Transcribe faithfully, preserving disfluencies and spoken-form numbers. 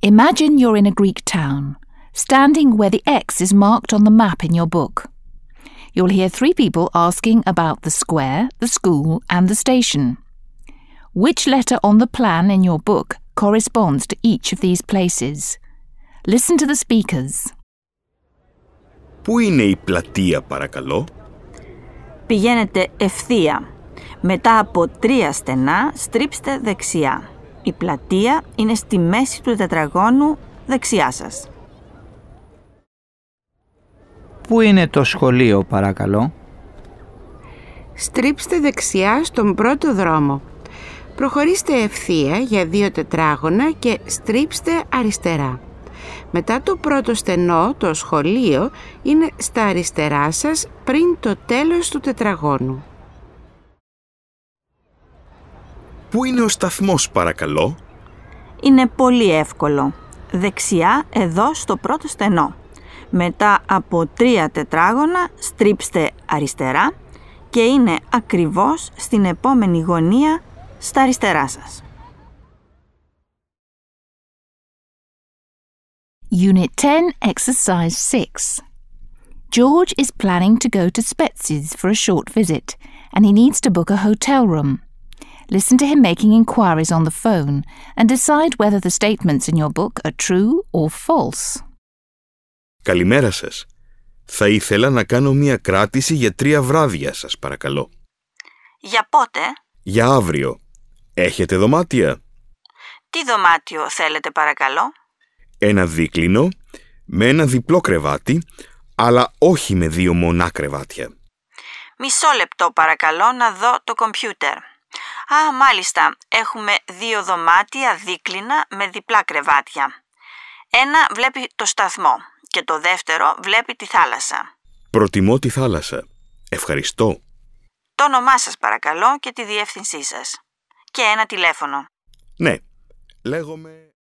Imagine you're in a Greek town, standing where the X is marked on the map in your book. You'll hear three people asking about the square, the school, and the station. Which letter on the plan in your book corresponds to each of these places? Listen to the speakers. Πού είναι η πλατεία, παρακαλώ? Πηγαίνετε ευθεία. Μετά από τρία στενά, στρίψτε δεξιά. Η πλατεία είναι στη μέση του τετραγώνου δεξιά σας. Πού είναι το σχολείο, παρακαλώ? Στρίψτε δεξιά στον πρώτο δρόμο. Προχωρήστε ευθεία για δύο τετράγωνα και στρίψτε αριστερά. Μετά το πρώτο στενό, το σχολείο, είναι στα αριστερά σας πριν το τέλος του τετραγώνου. Πού είναι ο σταθμός, παρακαλώ? Είναι πολύ εύκολο. Δεξιά εδώ στο πρώτο στενό. Μετά από τρία τετράγωνα στρίψτε αριστερά και είναι ακριβώς στην επόμενη γωνία στα αριστερά σας. Unit ten, Exercise six. George is planning to go to Spetses for a short visit, and he needs to book a hotel room. Listen to him making inquiries on the phone and decide whether the statements in your book are true or false. Καλημέρα σας. Θα ήθελα να κάνω μία κράτηση για τρία βράδια, σας παρακαλώ. Για πότε? Για αύριο. Έχετε δωμάτια? Τι δωμάτιο θέλετε, παρακαλώ? Ένα δίκλινο, με ένα διπλό κρεβάτι, αλλά όχι με δύο μονά κρεβάτια. Μισό λεπτό, παρακαλώ, να δω το κομπιούτερ. Α, μάλιστα, έχουμε δύο δωμάτια δίκλινα με διπλά κρεβάτια. Ένα βλέπει το σταθμό και το δεύτερο βλέπει τη θάλασσα. Προτιμώ τη θάλασσα. Ευχαριστώ. Το όνομά σας, παρακαλώ, και τη διεύθυνσή σας. Και ένα τηλέφωνο. Ναι, λέγομαι...